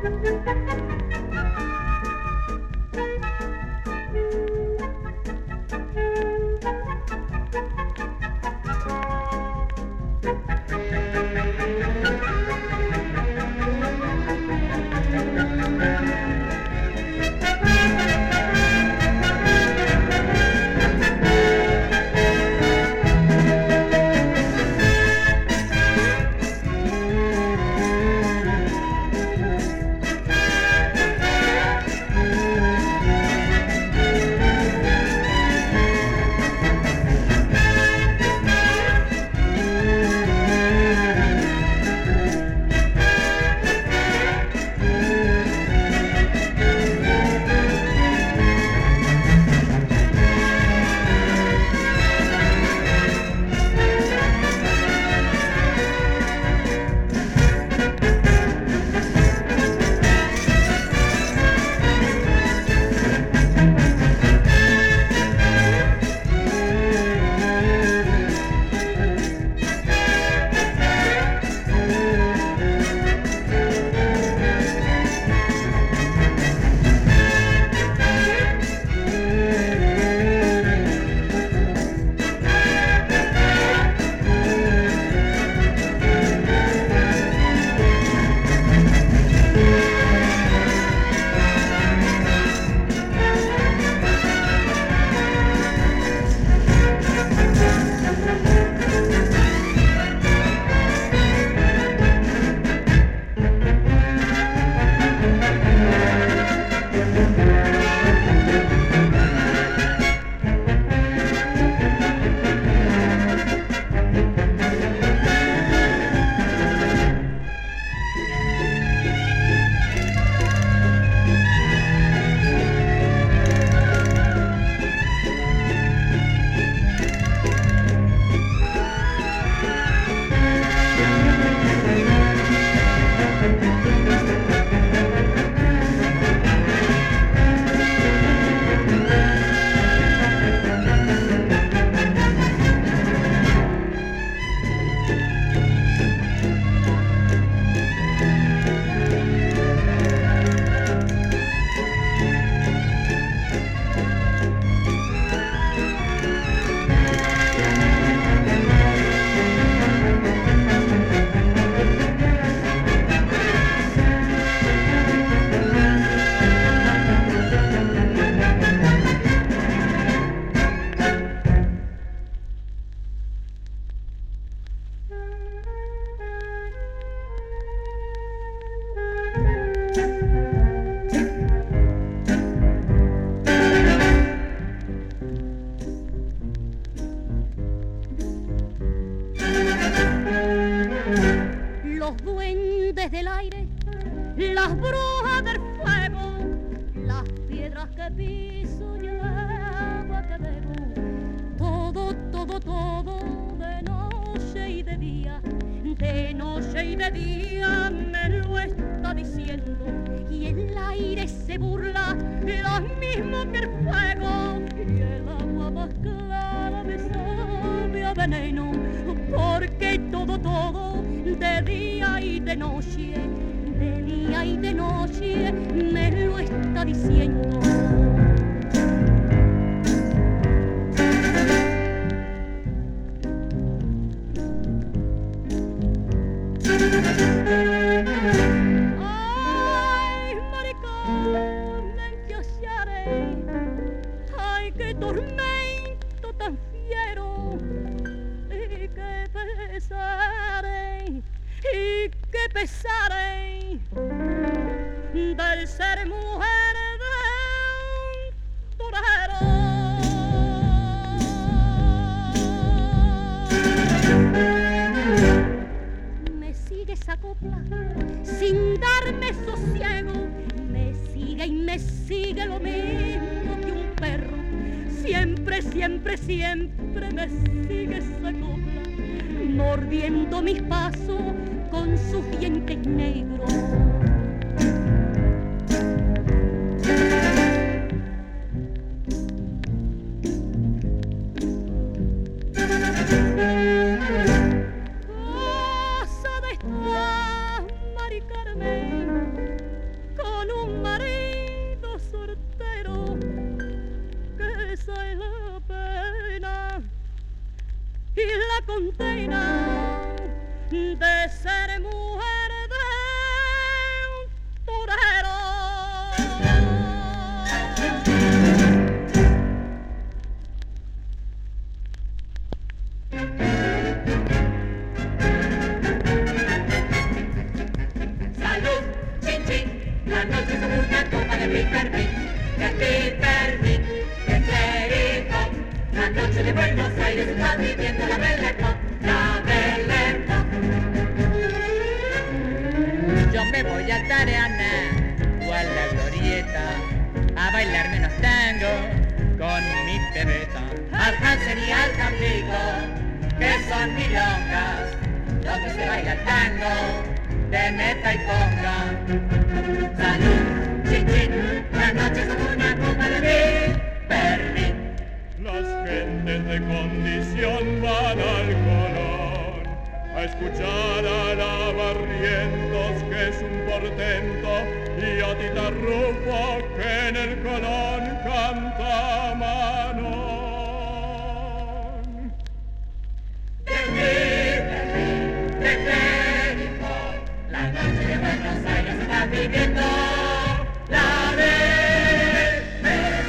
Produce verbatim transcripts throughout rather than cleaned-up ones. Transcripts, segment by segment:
las brujas del fuego, las piedras que piso y el agua que bebo, todo, todo, todo, de noche y de día, de noche y de día me lo está diciendo, y el aire se burla, lo mismo que el fuego, y el agua más clara me sabe a veneno, porque todo, todo, de día y de noche, de día y de noche me lo está diciendo. Ay, maricón, que osiaré, ay, qué tormento tan fiero, y qué pesaré, y qué pesaré del ser mujer de un torero. Me sigue esa copla sin darme sosiego, me sigue y me sigue lo mismo que un perro, siempre, siempre, siempre me sigue esa copla, mordiendo mis pasos con sus dientes negros. Cosa de esta, Mari Carmen, de Piperville, de Piperville, de Clery Pop. La noche de Buenos Aires está viviendo la Belle Pop, la Belle Pop. Yo me voy a Tareana o a la Glorieta a bailar menos tango con mi pebeta. Al Hansen y al Tampico, que son milongas, donde se baila tango de meta y conga. Salud, chin chin, la noche es como una copa de Piperville. Las gentes de condición van al Colón a escuchar a la Barrientos, que es un portento, y a Tita Rufo, que en el Colón canta Manón. De Piperville, de Clery Pop, la noche de Buenos Aires está viviendo la Belle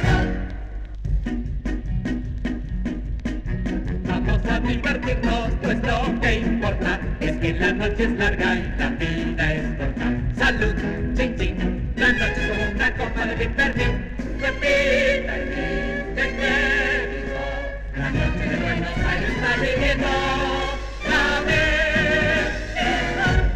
Pop. Vamos a divertirnos, pues lo que importa es que la noche es larga y la vida es corta. Salud, chin chin, la noche es como una copa de Piperville, de Piperville, de Clery Pop. La noche de Buenos Aires está viviendo la Belle Pop.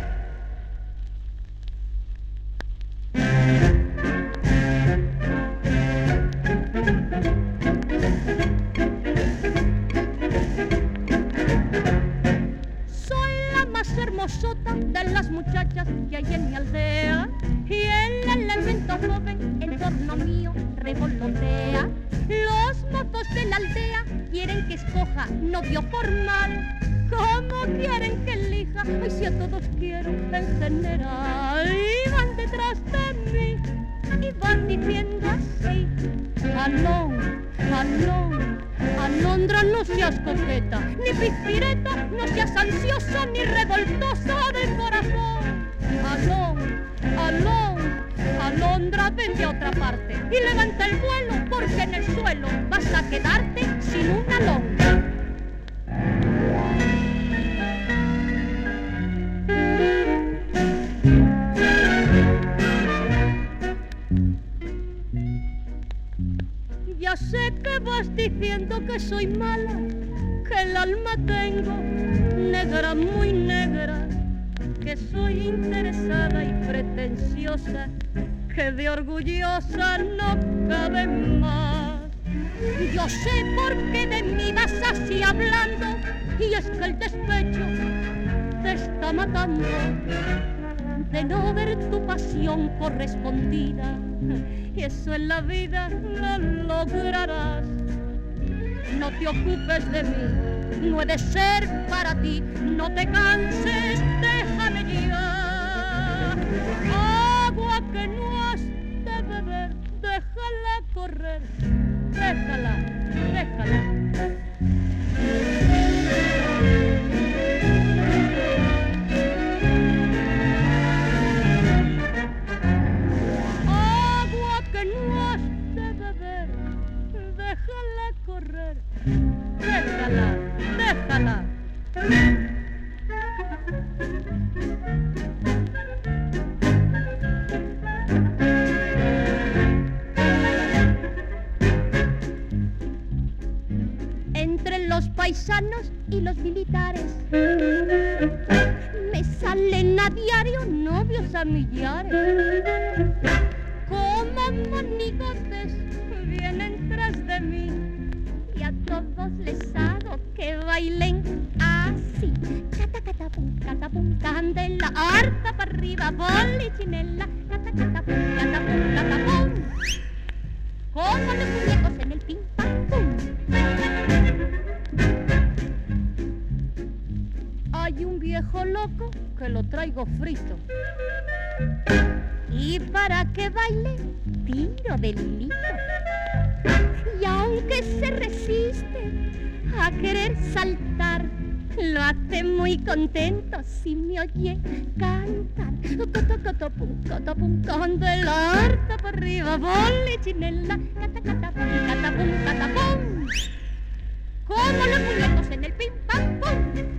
Soy la más hermosota de las muchachas que hay en mi aldea, y el elemento joven en torno mío revolotea. Los mozos de la aldea quieren que escoja novio formal. ¿Cómo quieren que elija? Ay, si a todos quiero en general. Y van detrás de mí y van diciendo así: Alón, Alón, Alondra, no seas coqueta, ni pizpireta, no seas ansiosa ni revoltosa del corazón. Alón, Alón, Alondra, vente a otra parte y levanta el vuelo, porque en el suelo vas a quedarte sin un alón. Ya sé que vas diciendo que soy mala, que el alma tengo negra, muy negra, que soy interesada y pretenciosa, que de orgullosa no cabe más. Yo sé por qué de mí vas así hablando, y es que el despecho te está matando de no ver tu pasión correspondida, y eso en la vida no lograrás. No te ocupes de mí, no he de ser para ti, no te canses, déjame ya. Agua que no has de beber, déjala correr, déjala, déjala. Agua que no has de beber, déjala correr, déjala, déjala. Entre los paisanos y los militares me salen a diario novios a millares. Como monigotes vienen tras de mí, y a todos les hago que bailen así. Cata, cata, pum, cata, pum, candela, harta para arriba, bolichinela. Cata, cata, pum, cata, pum, cata, pum. Como los muñecos en el pim, pam, pum. Hay un viejo loco que lo traigo frito, y para que baile tiro del hilito. Y aunque se resiste a querer saltar, lo hace muy contento si me oye cantar. Coto, coto, pum, coto, pum, candela, harta para arriba, bolichinela. Cata, cata, pum, cata, pum, cata, pum. Como los muñecos en el pim, pam, pum.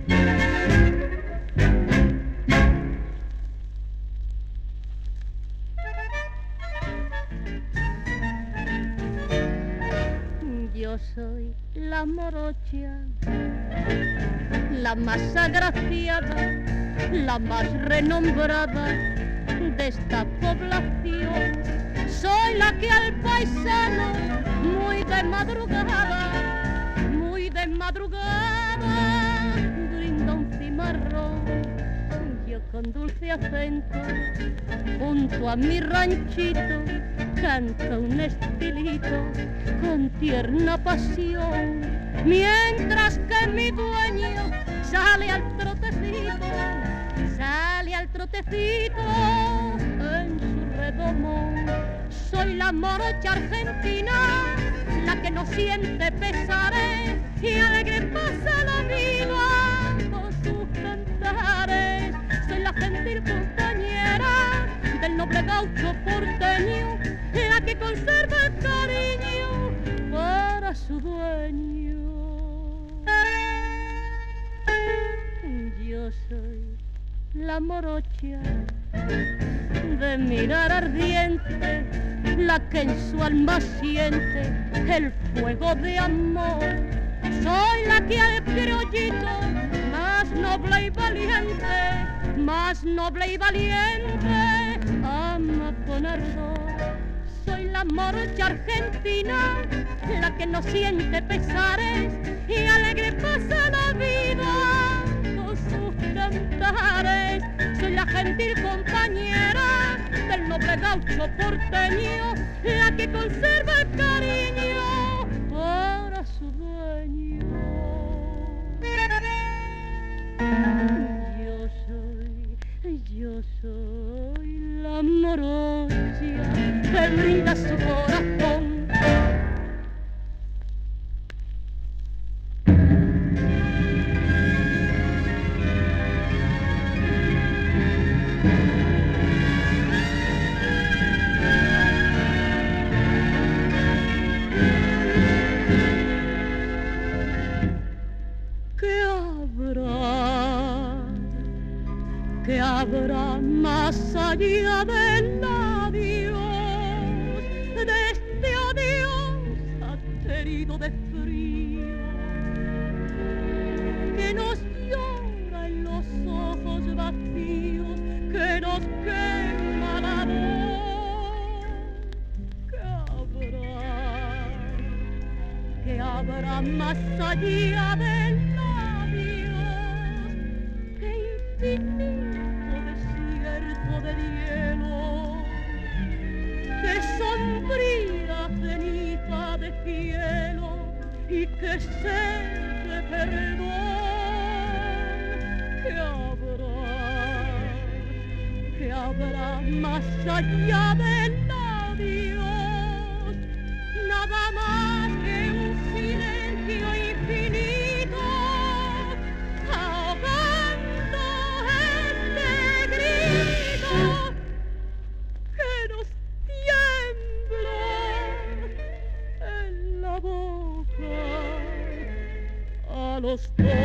Yo soy la morocha, la más agraciada, la más renombrada de esta población. Soy la que al paisano, muy de madrugada, muy de madrugada, brinda un cimarrón. Yo con dulce acento, junto a mi ranchito, canta un estilito con tierna pasión, mientras que mi dueño sale al trotecito, sale al trotecito en su redomón. Soy la morocha argentina, la que no siente pesares y alegre pasa la vida con sus cantares. Soy la gentil compañera del noble gaucho porteño, la que conserva el cariño para su dueño. Yo soy la morocha de mirar ardiente, la que en su alma siente el fuego de amor. Soy la que al criollito más noble y valiente, más noble y valiente, ama con ardor. Soy la morocha argentina, la que no siente pesares y alegre pasa la vida con sus cantares. Soy la gentil compañera del noble gaucho porteño, la que conserva el cariño para su dueño. Yo soy, yo soy la morocha que brinda su corazón. ¿Qué habrá más allá del adiós, de este adiós aterido de frío, que nos llora en los ojos vacíos, que nos quema la voz? ¿Qué habrá? ¿Qué habrá más allá del adiós? ¿Qué infinito de hielo, que sombría ceniza de cielo y que sed de perdón? ¿Qué habrá? ¿Qué habrá más allá del adiós? Nada más que un silencio infinito, ahogando este grito que nos tiembla en la boca a los dos.